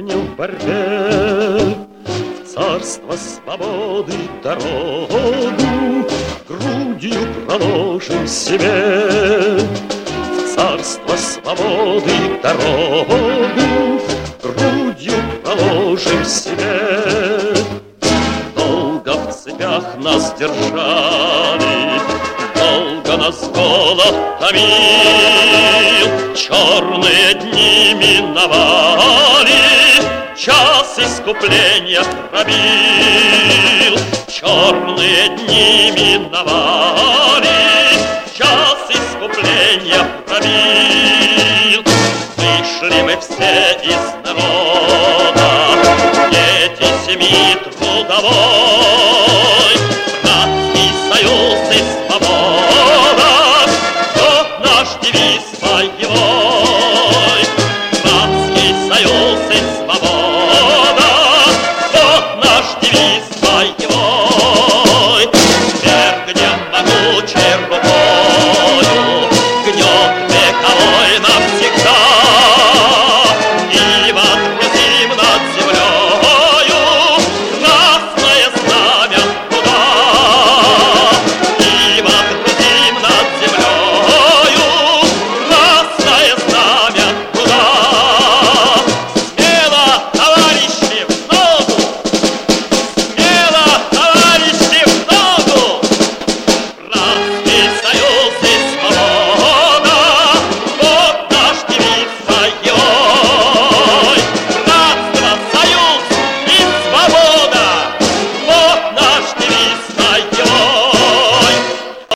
в борьбе, в царство свободы дорогу грудью проложим себе. В царство свободы дорогу грудью проложим себе. Долго в цепях нас держали, долго нас голод томил, черные дни миновали, час искупления пробил. Черные дни миновали, час искупления пробил. Вышли мы все из народа, дети семьи трудовой, братский союз и свобода, вот наш девиз боевой. Братский союз и свобода,